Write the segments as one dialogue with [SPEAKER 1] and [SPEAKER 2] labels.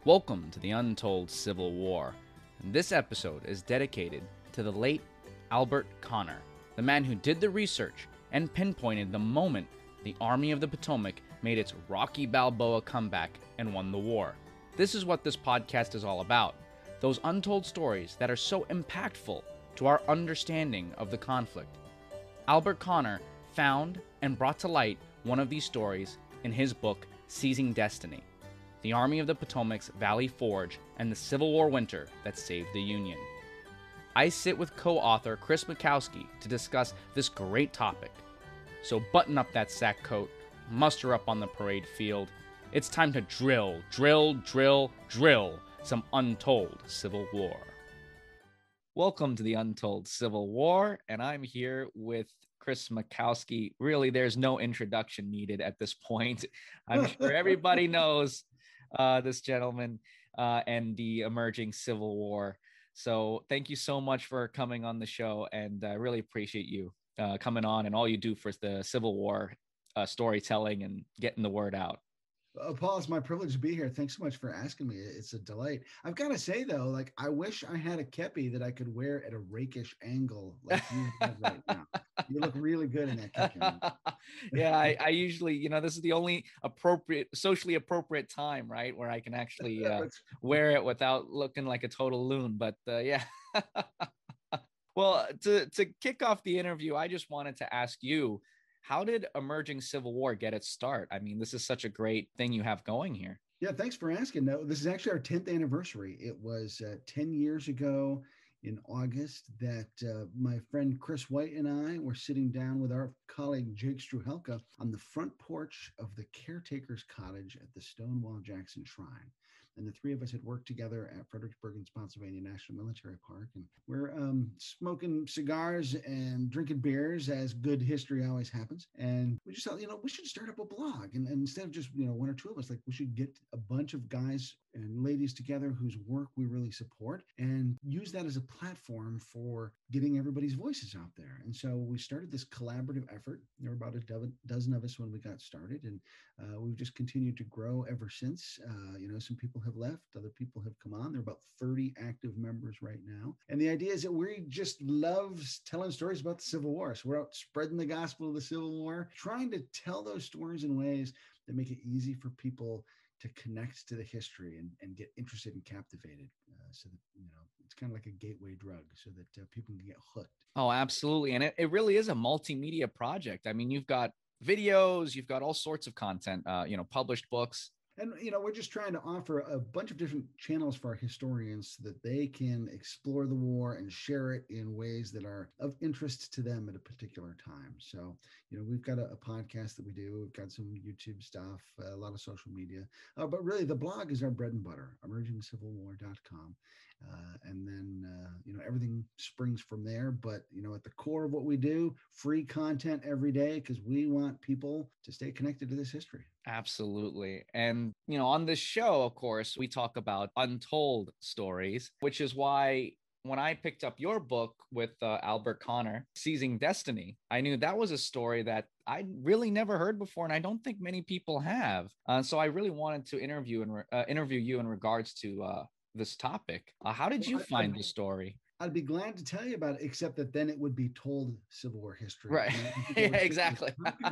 [SPEAKER 1] Welcome to the Untold Civil War. And this episode is dedicated to the late Albert Conner, the man who did the research and pinpointed the moment the Army of the Potomac made its Rocky Balboa comeback and won the war. This is what this podcast is all about, those untold stories that are so impactful to our understanding of the conflict. Albert Conner found and brought to light one of these stories in his book, Seizing Destiny, the Army of the Potomac's Valley Forge and the Civil War winter that saved the Union. I sit with co-author Chris Makowski to discuss this great topic. So button up that sack coat, muster up on the parade field. It's time to drill some untold Civil War. Welcome to the Untold Civil War, and I'm here with Chris Makowski. Really, there's no introduction needed at this point. I'm sure everybody knows this gentleman and the emerging Civil War. So thank you so much for coming on the show, and I really appreciate you coming on and all you do for the Civil War storytelling and getting the word out.
[SPEAKER 2] Paul, it's my privilege to be here. Thanks so much for asking me. It's a delight. I've got to say, though, like, I wish I had a kepi that I could wear at a rakish angle like you have right now. You look really good in that kepi.
[SPEAKER 1] Yeah, I usually, this is the only socially appropriate time, right, where I can actually wear it without looking like a total loon. But yeah. Well, to kick off the interview, I just wanted to ask you, how did Emerging Civil War get its start? I mean, this is such a great thing you have going here.
[SPEAKER 2] Yeah, thanks for asking. No, this is actually our 10th anniversary. It was 10 years ago in August that my friend Chris White and I were sitting down with our colleague Jake Struhelka on the front porch of the caretaker's cottage at the Stonewall Jackson Shrine. And the three of us had worked together at Fredericksburg and Spotsylvania National Military Park. And we're smoking cigars and drinking beers, as good history always happens. And we just thought, we should start up a blog. And instead of just, one or two of us, like, we should get a bunch of guys and ladies together whose work we really support and use that as a platform for getting everybody's voices out there. And so we started this collaborative effort. There were about a dozen of us when we got started. And we've just continued to grow ever since. Some people have left, other people have come on. There are about 30 active members right now. And the idea is that we just love telling stories about the Civil War. So we're out spreading the gospel of the Civil War, trying to tell those stories in ways that make it easy for people to connect to the history and get interested and captivated. So that, it's kind of like a gateway drug so that people can get hooked.
[SPEAKER 1] Oh, absolutely. And it really is a multimedia project. I mean, you've got videos, you've got all sorts of content, published books.
[SPEAKER 2] And, we're just trying to offer a bunch of different channels for our historians so that they can explore the war and share it in ways that are of interest to them at a particular time. So, we've got a podcast that we do. We've got some YouTube stuff, a lot of social media. But really, the blog is our bread and butter, emergingcivilwar.com. And then, everything springs from there. But, at the core of what we do, free content every day, because we want people to stay connected to this history.
[SPEAKER 1] Absolutely. And, on this show, of course, we talk about untold stories, which is why when I picked up your book with Albert Conner, Seizing Destiny, I knew that was a story that I really never heard before, and I don't think many people have. So I really wanted to interview you in regards to this topic. How did you find the story?
[SPEAKER 2] I'd be glad to tell you about it, except that then it would be told Civil War history.
[SPEAKER 1] Right. Yeah, exactly.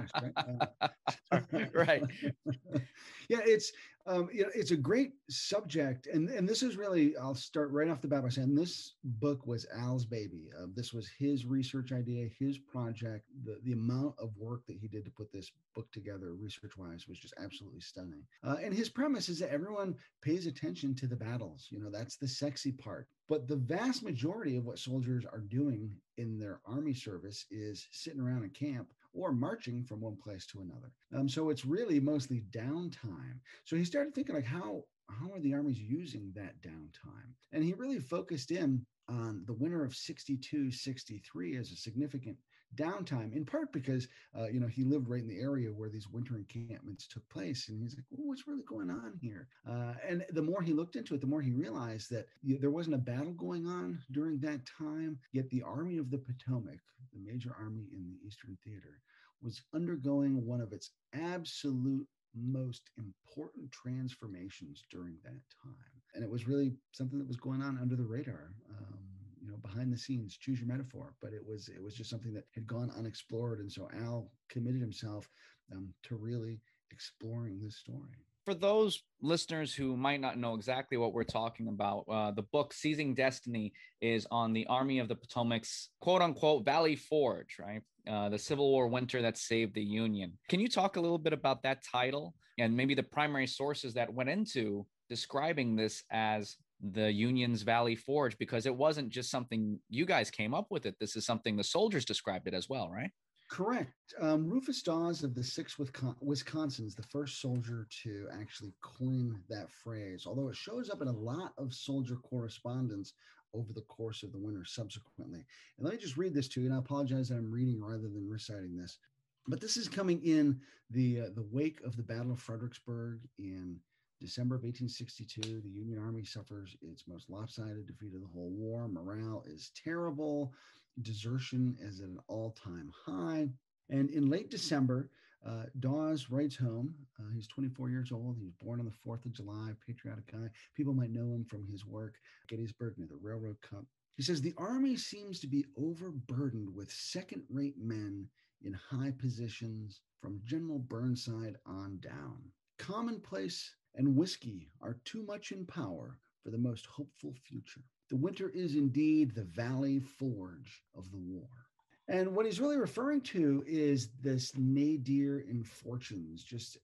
[SPEAKER 1] Right.
[SPEAKER 2] Yeah, it's a great subject. And this is really, I'll start right off the bat by saying this book was Al's baby. This was his research idea, his project. The amount of work that he did to put this book together research-wise was just absolutely stunning. And his premise is that everyone pays attention to the battles. That's the sexy part. But the vast majority of what soldiers are doing in their army service is sitting around in camp or marching from one place to another. So it's really mostly downtime. So he started thinking, like, how are the armies using that downtime? And he really focused in on the winter of 62-63 as a significant downtime, in part because, he lived right in the area where these winter encampments took place. And he's like, well, what's really going on here? And the more he looked into it, the more he realized that there wasn't a battle going on during that time, yet the Army of the Potomac, the major army in the Eastern Theater, was undergoing one of its absolute most important transformations during that time. And it was really something that was going on under the radar. Behind the scenes, choose your metaphor, but it was just something that had gone unexplored, and so Al committed himself to really exploring this story.
[SPEAKER 1] For those listeners who might not know exactly what we're talking about, the book Seizing Destiny is on the Army of the Potomac's quote unquote Valley Forge, right? The Civil War winter that saved the Union. Can you talk a little bit about that title and maybe the primary sources that went into describing this as the Union's Valley Forge? Because it wasn't just something you guys came up with it. This is something the soldiers described it as well, right?
[SPEAKER 2] Correct. Rufus Dawes of the 6th Wisconsin is the first soldier to actually coin that phrase, although it shows up in a lot of soldier correspondence over the course of the winter subsequently. And let me just read this to you, and I apologize that I'm reading rather than reciting this. But this is coming in the wake of the Battle of Fredericksburg in December of 1862. The Union Army suffers its most lopsided defeat of the whole war. Morale is terrible. Desertion is at an all-time high. And in late December, Dawes writes home. He's 24 years old. He was born on the 4th of July, patriotic guy. People might know him from his work, Gettysburg near the Railroad Cup. He says, the Army seems to be overburdened with second-rate men in high positions from General Burnside on down. Commonplace and whiskey are too much in power for the most hopeful future. The winter is indeed the Valley Forge of the war. And what he's really referring to is this nadir in fortunes. Just,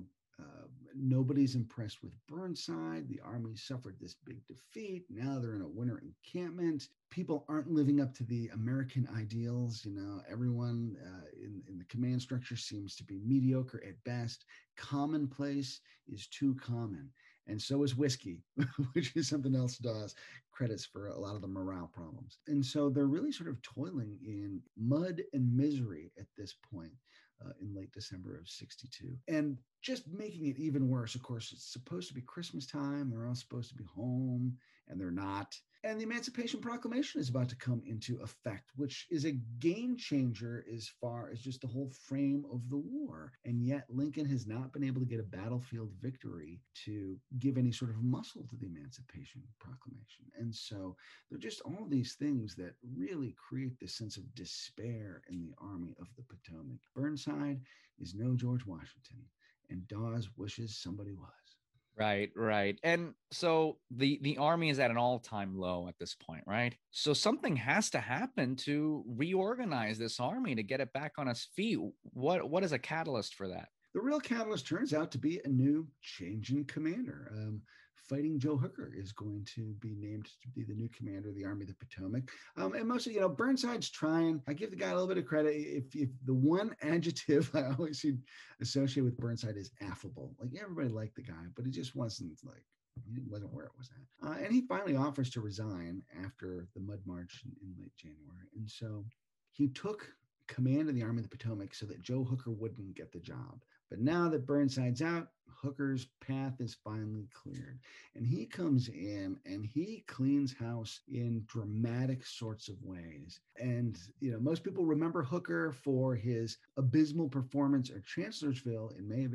[SPEAKER 2] nobody's impressed with Burnside. The Army suffered this big defeat. Now they're in a winter encampment. People aren't living up to the American ideals. Everyone in the command structure seems to be mediocre at best. Commonplace is too common. And so is whiskey, which is something else Dawes credits for a lot of the morale problems. And so they're really sort of toiling in mud and misery at this point in late December of 62. And just making it even worse, of course, it's supposed to be Christmas time. They're all supposed to be home, and they're not. And the Emancipation Proclamation is about to come into effect, which is a game changer as far as just the whole frame of the war. And yet Lincoln has not been able to get a battlefield victory to give any sort of muscle to the Emancipation Proclamation. And so they're just all these things that really create this sense of despair in the Army of the Potomac. Burnside is no George Washington, and Dawes wishes somebody was.
[SPEAKER 1] Right, right. And so the army is at an all-time low at this point, right? So something has to happen to reorganize this army to get it back on its feet. What is a catalyst for that?
[SPEAKER 2] The real catalyst turns out to be a new change in commander. Fighting Joe Hooker is going to be named to be the new commander of the Army of the Potomac. And mostly, Burnside's trying. I give the guy a little bit of credit. If the one adjective I always see associated with Burnside is affable. Like, everybody liked the guy, but it just wasn't where it was at. And he finally offers to resign after the Mud March in late January. And so he took command of the Army of the Potomac so that Joe Hooker wouldn't get the job. But now that Burnside's out, Hooker's path is finally cleared. And he comes in and he cleans house in dramatic sorts of ways. And, most people remember Hooker for his abysmal performance at Chancellorsville in May of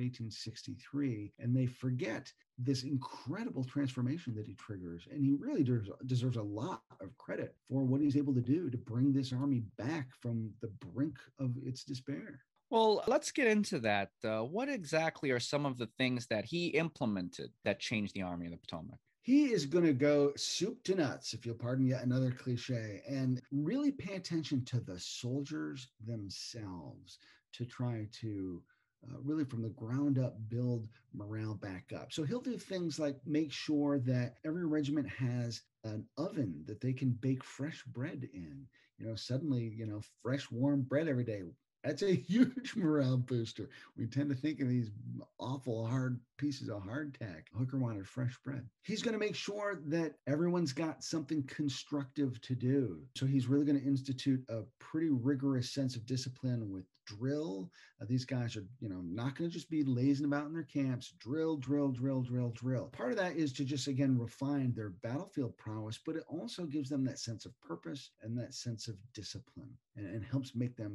[SPEAKER 2] 1863, and they forget this incredible transformation that he triggers. And he really deserves a lot of credit for what he's able to do to bring this army back from the brink of its despair.
[SPEAKER 1] Well, let's get into that. What exactly are some of the things that he implemented that changed the Army of the Potomac?
[SPEAKER 2] He is going to go soup to nuts, if you'll pardon yet another cliche, and really pay attention to the soldiers themselves to try to really from the ground up build morale back up. So he'll do things like make sure that every regiment has an oven that they can bake fresh bread in. Suddenly, fresh warm bread every day. That's a huge morale booster. We tend to think of these awful hard pieces of hardtack. Hooker wanted fresh bread. He's going to make sure that everyone's got something constructive to do. So he's really going to institute a pretty rigorous sense of discipline with drill. These guys are, not going to just be lazing about in their camps. Drill, drill, drill, drill, drill. Part of that is to just, again, refine their battlefield prowess, but it also gives them that sense of purpose and that sense of discipline and helps make them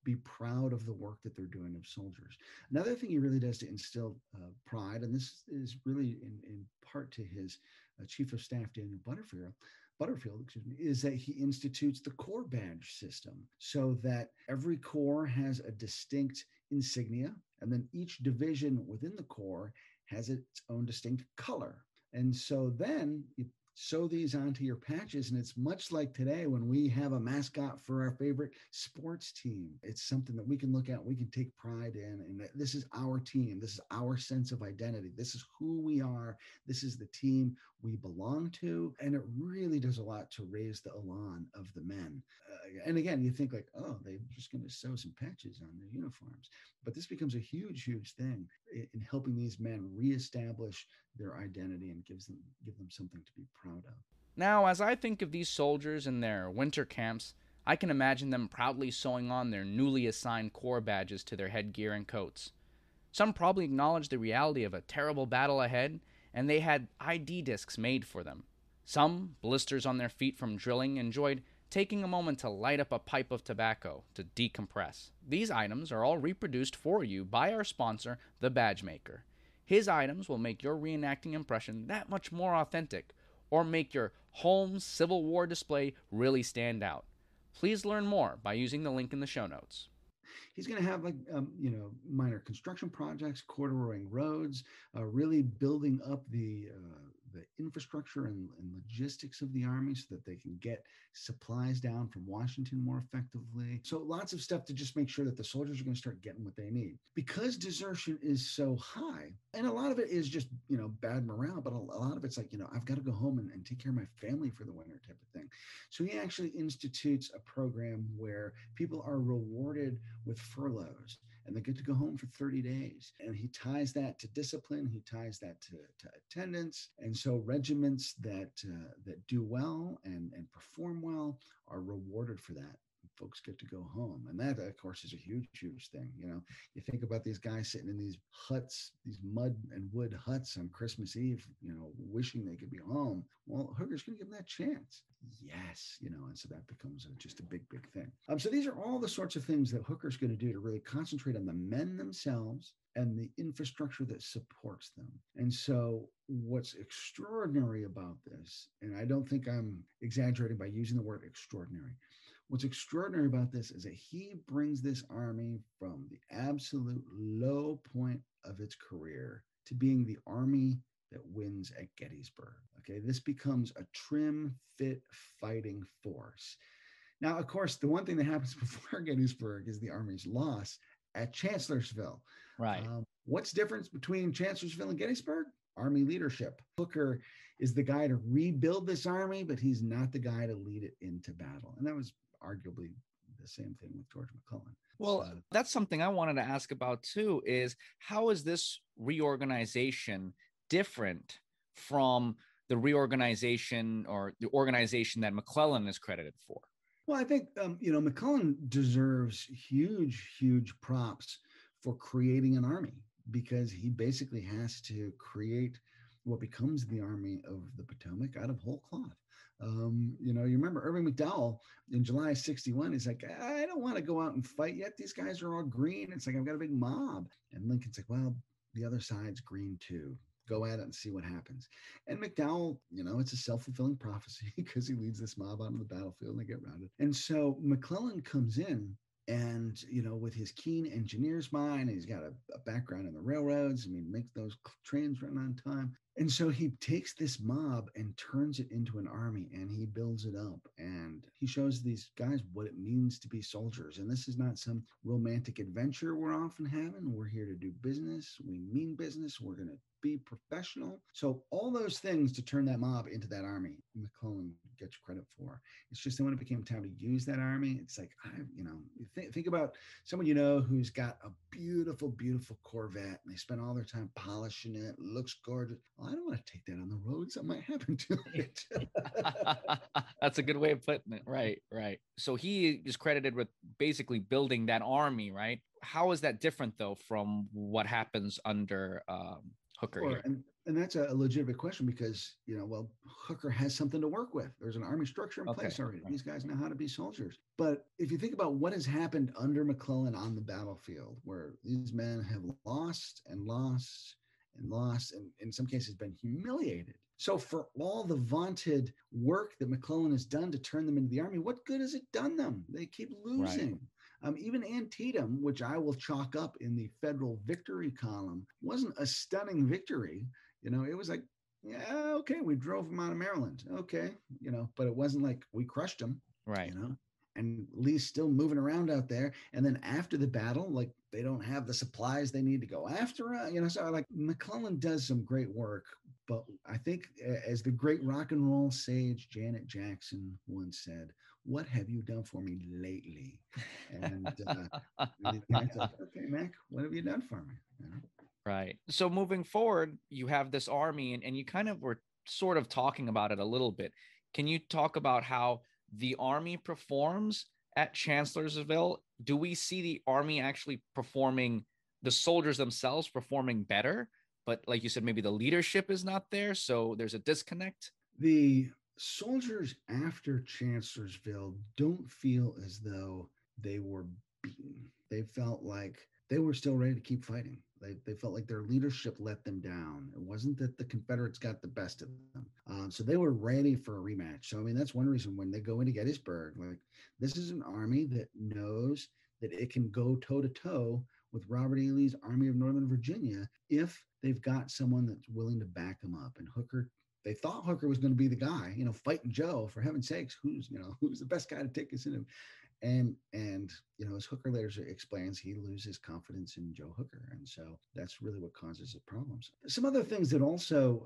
[SPEAKER 2] be proud of the work that they're doing of soldiers. Another thing he really does to instill pride, and this is really in part to his chief of staff, Daniel Butterfield, is that he institutes the Corps badge system so that every Corps has a distinct insignia, and then each division within the Corps has its own distinct color. And so then you sew these onto your patches, and it's much like today when we have a mascot for our favorite sports team. It's something that we can look at, we can take pride in, and that this is our team, this is our sense of identity, this is who we are, this is the team we belong to, and it really does a lot to raise the elan of the men. And again, you think like, oh, they're just going to sew some patches on their uniforms, but this becomes a huge thing in helping these men reestablish their identity and give them something to be proud of.
[SPEAKER 1] Now, as I think of these soldiers in their winter camps, I can imagine them proudly sewing on their newly assigned Corps badges to their headgear and coats. Some probably acknowledged the reality of a terrible battle ahead, and they had ID discs made for them. Some, blisters on their feet from drilling, enjoyed taking a moment to light up a pipe of tobacco to decompress. These items are all reproduced for you by our sponsor, The Badge Maker. His items will make your reenacting impression that much more authentic, or make your home Civil War display really stand out. Please learn more by using the link in the show notes.
[SPEAKER 2] He's going to have minor construction projects, corduroying roads, really building up the infrastructure and logistics of the army so that they can get supplies down from Washington more effectively. So lots of stuff to just make sure that the soldiers are going to start getting what they need. Because desertion is so high, and a lot of it is just, bad morale, but a lot of it's like, I've got to go home and take care of my family for the winter type of thing. So he actually institutes a program where people are rewarded with furloughs, and they get to go home for 30 days. And he ties that to discipline. He ties that to attendance. And so regiments that do well and perform well are rewarded for that. Folks get to go home. And that, of course, is a huge thing. You think about these guys sitting in these huts, these mud and wood huts on Christmas Eve, wishing they could be home. Well, Hooker's going to give them that chance. Yes, and so that becomes just a big thing. So these are all the sorts of things that Hooker's going to do to really concentrate on the men themselves and the infrastructure that supports them. And so what's extraordinary about this, and I don't think I'm exaggerating by using the word extraordinary, what's extraordinary about this is that he brings this army from the absolute low point of its career to being the army that wins at Gettysburg. Okay, this becomes a trim, fit, fighting force. Now, of course, the one thing that happens before Gettysburg is the Army's loss at Chancellorsville.
[SPEAKER 1] Right.
[SPEAKER 2] What's the difference between Chancellorsville and Gettysburg? Army leadership. Hooker is the guy to rebuild this army, but he's not the guy to lead it into battle. And that was arguably the same thing with George McClellan.
[SPEAKER 1] Well, that's something I wanted to ask about too, is how is this reorganization different from the reorganization or the organization that McClellan is credited for?
[SPEAKER 2] Well, I think, McClellan deserves huge props for creating an army, because he basically has to create what becomes the Army of the Potomac out of whole cloth. You remember Irving McDowell in July of 61, he's like, I don't want to go out and fight yet. These guys are all green. It's like, I've got a big mob. And Lincoln's like, well, the other side's green too. Go at it and see what happens. And McDowell, it's a self-fulfilling prophecy because he leads this mob out on the battlefield and they get routed. And so McClellan comes in and, with his keen engineer's mind, he's got a background in the railroads. Makes those trains run on time. And so he takes this mob and turns it into an army, and he builds it up, and he shows these guys what it means to be soldiers. And this is not some romantic adventure we're often having. We're here to do business. We mean business. We're going to be professional. So all those things to turn that mob into that army, McClellan gets credit for. It's just that when it became time to use that army, it's like, think about someone who's got a beautiful Corvette, and they spend all their time polishing it. It looks gorgeous. Well, I don't want to take that on the road. Something might happen to it.
[SPEAKER 1] That's a good way of putting it. Right. So he is credited with basically building that army, right? How is that different, though, from what happens under Hooker here?
[SPEAKER 2] And that's a legitimate question because, well, Hooker has something to work with. There's an army structure in
[SPEAKER 1] Okay.
[SPEAKER 2] place already.
[SPEAKER 1] Right.
[SPEAKER 2] These guys know how to be soldiers. But if you think about what has happened under McClellan on the battlefield, where these men have lost and lost and lost, and in some cases been humiliated. So for all the vaunted work that McClellan has done to turn them into the army, what good has it done them? They keep
[SPEAKER 1] Right.
[SPEAKER 2] losing. Even Antietam, which I will chalk up in the federal victory column, wasn't a stunning victory. It was like, yeah, okay, we drove them out of Maryland. Okay, but it wasn't like we crushed them,
[SPEAKER 1] Right.
[SPEAKER 2] you know. And Lee's still moving around out there. And then after the battle, like they don't have the supplies they need to go after. So like McClellan does some great work, but I think as the great rock and roll sage Janet Jackson once said, "What have you done for me lately?" And the guy's like, "Okay, Mac, what have you done for me?"
[SPEAKER 1] Right. So moving forward, you have this army, and you kind of were sort of talking about it a little bit. Can you talk about how the army performs at Chancellorsville? Do we see the army actually performing, the soldiers themselves performing better? But like you said, maybe the leadership is not there. So there's a disconnect.
[SPEAKER 2] The soldiers after Chancellorsville don't feel as though they were beaten. They felt like they were still ready to keep fighting. They felt like their leadership let them down. It wasn't that the Confederates got the best of them. So they were ready for a rematch. So, I mean, that's one reason when they go into Gettysburg, like this is an army that knows that it can go toe to toe with Robert E. Lee's Army of Northern Virginia if they've got someone that's willing to back them up. And Hooker, they thought Hooker was going to be the guy, fighting Joe, for heaven's sakes, who's the best guy to take us in. And as Hooker later explains, he loses confidence in Joe Hooker, and so that's really what causes the problems. Some other things that also,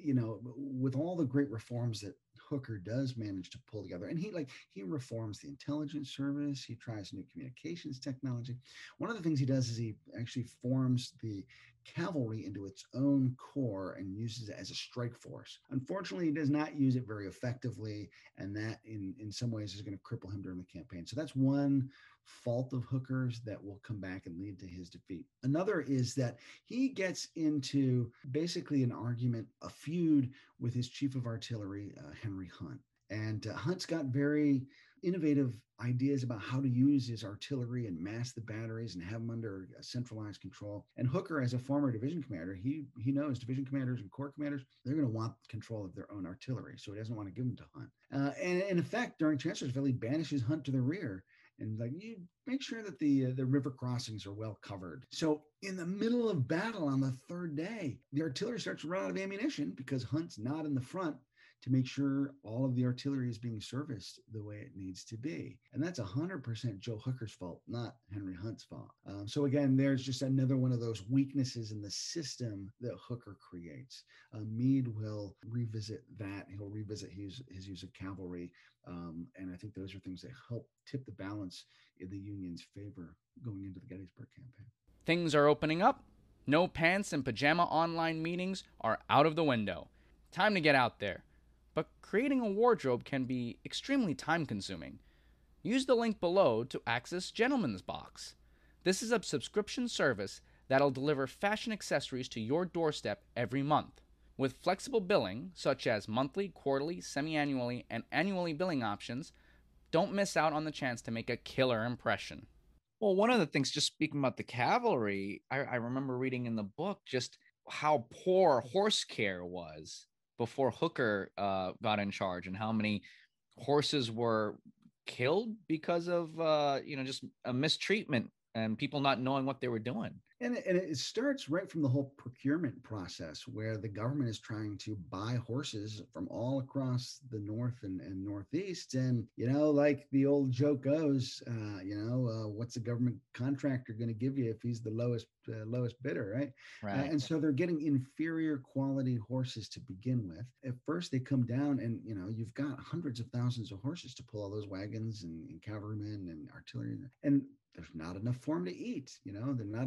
[SPEAKER 2] with all the great reforms that Hooker does manage to pull together, and he reforms the intelligence service, he tries new communications technology. One of the things he does is he actually forms the cavalry into its own corps and uses it as a strike force. Unfortunately, he does not use it very effectively, and that in some ways is going to cripple him during the campaign. So that's one fault of Hooker's that will come back and lead to his defeat. Another is that he gets into basically an argument, a feud with his chief of artillery, Henry Hunt. And Hunt's got very innovative ideas about how to use his artillery and mass the batteries and have them under centralized control. And Hooker, as a former division commander, he knows division commanders and corps commanders, they're going to want control of their own artillery. So he doesn't want to give them to Hunt. And in effect, during Chancellorsville, he banishes Hunt to the rear and like you make sure that the river crossings are well covered. So in the middle of battle on the third day, the artillery starts to run out of ammunition because Hunt's not in the front to make sure all of the artillery is being serviced the way it needs to be. And that's 100% Joe Hooker's fault, not Henry Hunt's fault. So again, there's just another one of those weaknesses in the system that Hooker creates. Meade will revisit that. He'll revisit his use of cavalry. And I think those are things that help tip the balance in the Union's favor going into the Gettysburg campaign.
[SPEAKER 1] Things are opening up. No pants and pajama online meetings are out of the window. Time to get out there. But creating a wardrobe can be extremely time consuming. Use the link below to access Gentleman's Box. This is a subscription service that'll deliver fashion accessories to your doorstep every month. With flexible billing, such as monthly, quarterly, semi-annually, and annually billing options, don't miss out on the chance to make a killer impression. Well, one of the things, just speaking about the cavalry, I remember reading in the book just how poor horse care was before Hooker got in charge, and how many horses were killed because of just a mistreatment and people not knowing what they were doing.
[SPEAKER 2] And it starts right from the whole procurement process where the government is trying to buy horses from all across the North and Northeast. And, like the old joke goes, what's a government contractor going to give you if he's the lowest bidder, right?
[SPEAKER 1] Right.
[SPEAKER 2] And so they're getting inferior quality horses to begin with. At first, they come down and, you've got hundreds of thousands of horses to pull all those wagons and cavalrymen and artillery. And there's not enough for them to eat. There's not enough mules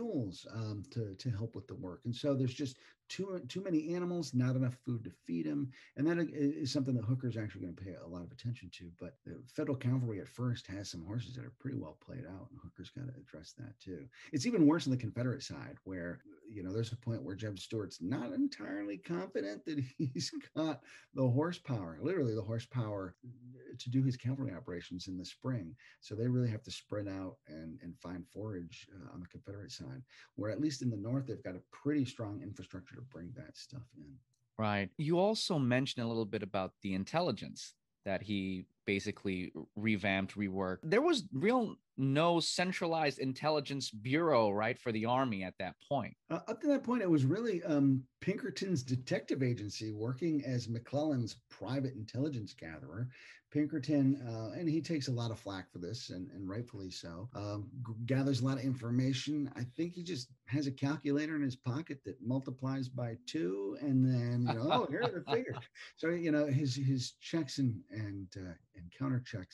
[SPEAKER 2] tools to help with the work. And so there's just too many animals, not enough food to feed them, and that is something that Hooker's actually going to pay a lot of attention to. But the Federal Cavalry at first has some horses that are pretty well played out, and Hooker's got to address that too. It's even worse on the Confederate side, where there's a point where Jeb Stuart's not entirely confident that he's got the horsepower, literally the horsepower, to do his cavalry operations in the spring. So they really have to spread out and find forage on the Confederate side, where at least in the North, they've got a pretty strong infrastructure to bring that stuff in.
[SPEAKER 1] Right. You also mentioned a little bit about the intelligence that he basically revamped, reworked. There was no centralized intelligence bureau, right, for the Army at that point.
[SPEAKER 2] Up to that point, it was really Pinkerton's detective agency working as McClellan's private intelligence gatherer. Pinkerton, and he takes a lot of flack for this, and rightfully so, gathers a lot of information. I think he just has a calculator in his pocket that multiplies by 2, and then, oh, here are the figures. So, his checks and counter checks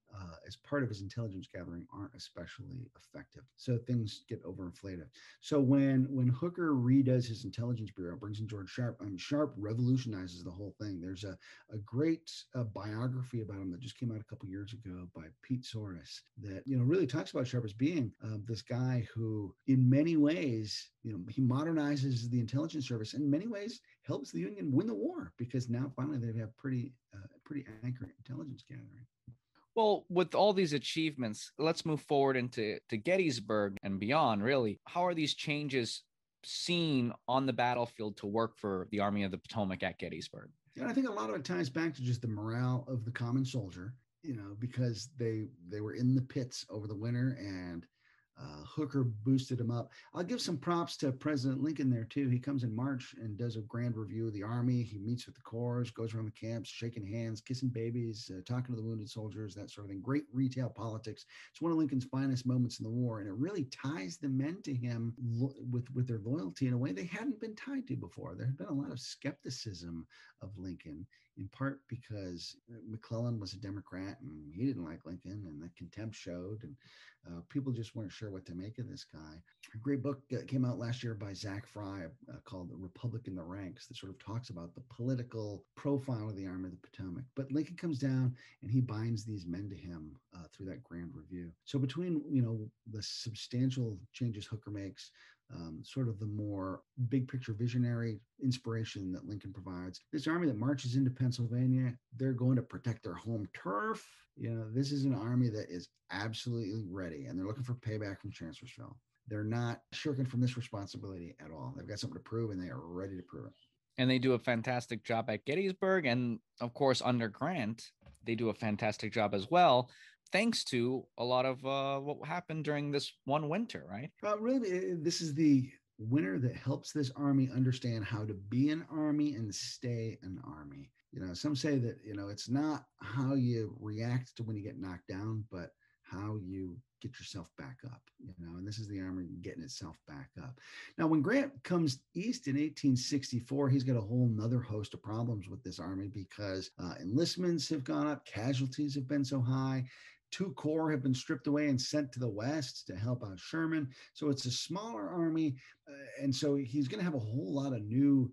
[SPEAKER 2] as part of his intelligence gathering aren't especially effective. So things get overinflated. So when Hooker redoes his intelligence bureau, brings in George Sharp, Sharp revolutionizes the whole thing. There's a great biography about him that just came out a couple years ago by Pete Soros that, really talks about Sharp as being this guy who, in many ways, he modernizes the intelligence service, in many ways helps the Union win the war, because now finally they have pretty accurate intelligence gathering.
[SPEAKER 1] Well, with all these achievements, let's move forward into Gettysburg and beyond, really. How are these changes seen on the battlefield to work for the Army of the Potomac at Gettysburg?
[SPEAKER 2] And I think a lot of it ties back to just the morale of the common soldier, because they were in the pits over the winter, and Hooker boosted him up. I'll give some props to President Lincoln there too. He comes in March and does a grand review of the Army. He meets with the corps, goes around the camps, shaking hands, kissing babies, talking to the wounded soldiers, that sort of thing. Great retail politics. It's one of Lincoln's finest moments in the war, and it really ties the men to him with their loyalty in a way they hadn't been tied to before. There had been a lot of skepticism of Lincoln, in part because McClellan was a Democrat and he didn't like Lincoln, and the contempt showed, and people just weren't sure what to make of this guy. A great book came out last year by Zach Fry called The Republic in the Ranks, that sort of talks about the political profile of the Army of the Potomac. But Lincoln comes down and he binds these men to him through that grand review. So between, the substantial changes Hooker makes, sort of the more big picture visionary inspiration that Lincoln provides, this army that marches into Pennsylvania, they're going to protect their home turf. This is an army that is absolutely ready, and they're looking for payback from Chancellorsville. They're not shirking from this responsibility at all. They've got something to prove, and they are ready to prove it.
[SPEAKER 1] And they do a fantastic job at Gettysburg, and of course under Grant, they do a fantastic job as well, thanks to a lot of what happened during this one winter, right?
[SPEAKER 2] Really, this is the winter that helps this army understand how to be an army and stay an army. Some say that, it's not how you react to when you get knocked down, but how you get yourself back up, and this is the army getting itself back up. Now, when Grant comes east in 1864, he's got a whole nother host of problems with this army, because enlistments have gone up, casualties have been so high. 2 corps have been stripped away and sent to the west to help out Sherman. So it's a smaller army. And so he's going to have a whole lot of new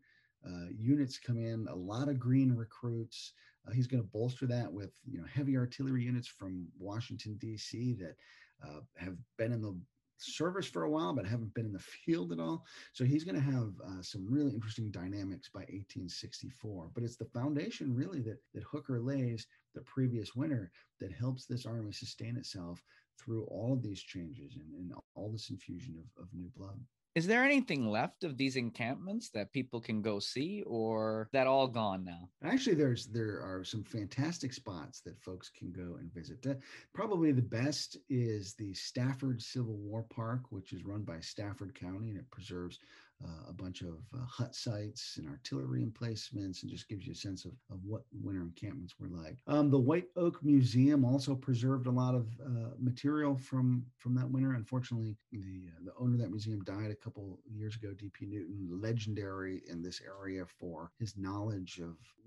[SPEAKER 2] units come in, a lot of green recruits. He's going to bolster that with, heavy artillery units from Washington, D.C. that have been in the service for a while, but haven't been in the field at all. So he's going to have some really interesting dynamics by 1864. But it's the foundation really that Hooker lays the previous winter that helps this army sustain itself through all of these changes and all this infusion of new blood.
[SPEAKER 1] Is there anything left of these encampments that people can go see, or that all gone now?
[SPEAKER 2] Actually, there are some fantastic spots that folks can go and visit. Probably the best is the Stafford Civil War Park, which is run by Stafford County, and it preserves a bunch of hut sites and artillery emplacements, and just gives you a sense of what winter encampments were like. The White Oak Museum also preserved a lot of material from that winter. Unfortunately, the owner of that museum died a couple years ago, D.P. Newton, legendary in this area for his knowledge of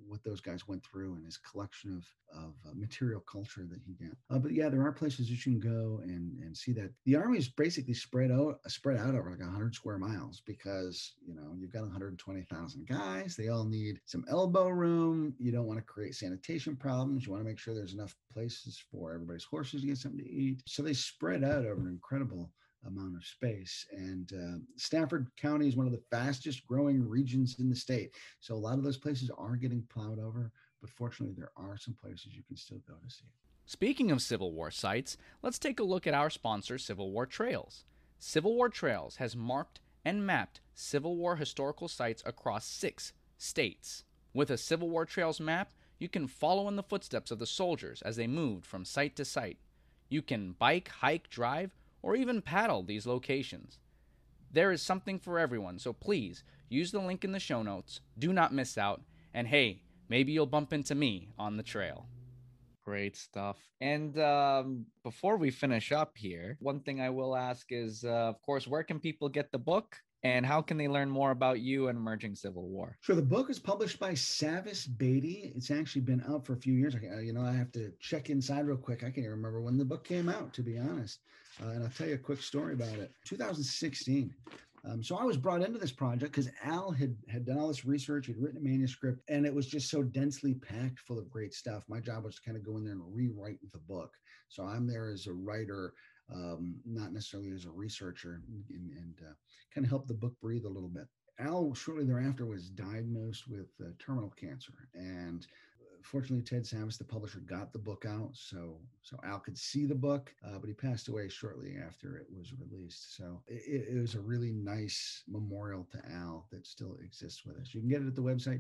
[SPEAKER 2] what those guys went through and his collection of material culture that he got. But yeah, there are places that you can go and see that. The army is basically spread out over like 100 square miles because, you've got 120,000 guys. They all need some elbow room. You don't want to create sanitation problems. You want to make sure there's enough places for everybody's horses to get something to eat. So they spread out over an incredible amount of space. And Stafford County is one of the fastest growing regions in the state. So a lot of those places are getting plowed over, but fortunately there are some places you can still go to see.
[SPEAKER 1] Speaking of Civil War sites, let's take a look at our sponsor, Civil War Trails. Civil War Trails has marked and mapped Civil War historical sites across 6 states. With a Civil War Trails map, you can follow in the footsteps of the soldiers as they moved from site to site. You can bike, hike, drive, or even paddle these locations. There is something for everyone, so please use the link in the show notes. Do not miss out. And hey, maybe you'll bump into me on the trail. Great stuff. And before we finish up here, one thing I will ask is, of course, where can people get the book? And how can they learn more about you and Emerging Civil War?
[SPEAKER 2] Sure. The book is published by Savvis Beatty. It's actually been out for a few years. I have to check inside real quick. I can't even remember when the book came out, to be honest. And I'll tell you a quick story about it. 2016. So I was brought into this project because Al had done all this research, he'd written a manuscript, and it was just so densely packed full of great stuff. My job was to kind of go in there and rewrite the book. So I'm there as a writer, not necessarily as a researcher, and kind of help the book breathe a little bit. Al shortly thereafter was diagnosed with terminal cancer, and fortunately Ted Savvis, the publisher, got the book out so Al could see the book, but he passed away shortly after it was released. So it was a really nice memorial to Al that still exists with us. You can get it at the website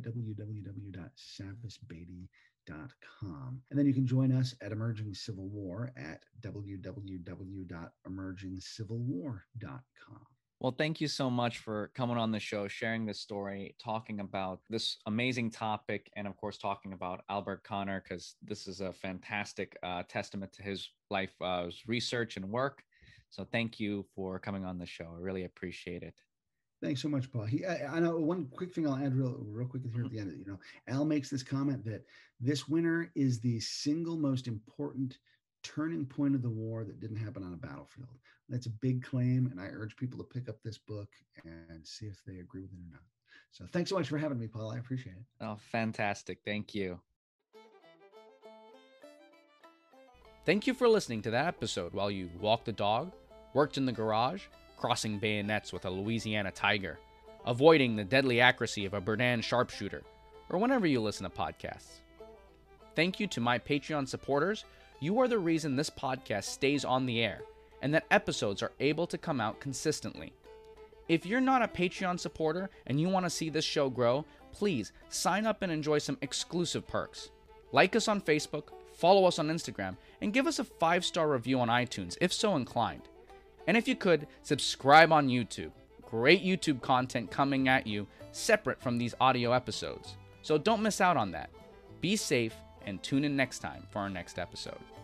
[SPEAKER 2] www.savvisbeatty.com. And then you can join us at Emerging Civil War at www.emergingcivilwar.com.
[SPEAKER 1] Well, thank you so much for coming on the show, sharing this story, talking about this amazing topic, and of course, talking about Albert Conner, because this is a fantastic testament to his life, research and work. So thank you for coming on the show. I really appreciate it.
[SPEAKER 2] Thanks so much, Paul. I know one quick thing I'll add real quick here at the end. Al makes this comment that this winter is the single most important turning point of the war that didn't happen on a battlefield. That's a big claim, and I urge people to pick up this book and see if they agree with it or not. So thanks so much for having me, Paul. I appreciate it.
[SPEAKER 1] Oh, fantastic. Thank you. Thank you for listening to that episode while you walked the dog, worked in the garage, crossing bayonets with a Louisiana tiger, avoiding the deadly accuracy of a Berdan sharpshooter, or whenever you listen to podcasts. Thank you to my Patreon supporters. You are the reason this podcast stays on the air and that episodes are able to come out consistently. If you're not a Patreon supporter and you want to see this show grow, please sign up and enjoy some exclusive perks. Like us on Facebook, follow us on Instagram, and give us a 5-star review on iTunes if so inclined. And if you could, subscribe on YouTube. Great YouTube content coming at you separate from these audio episodes. So don't miss out on that. Be safe and tune in next time for our next episode.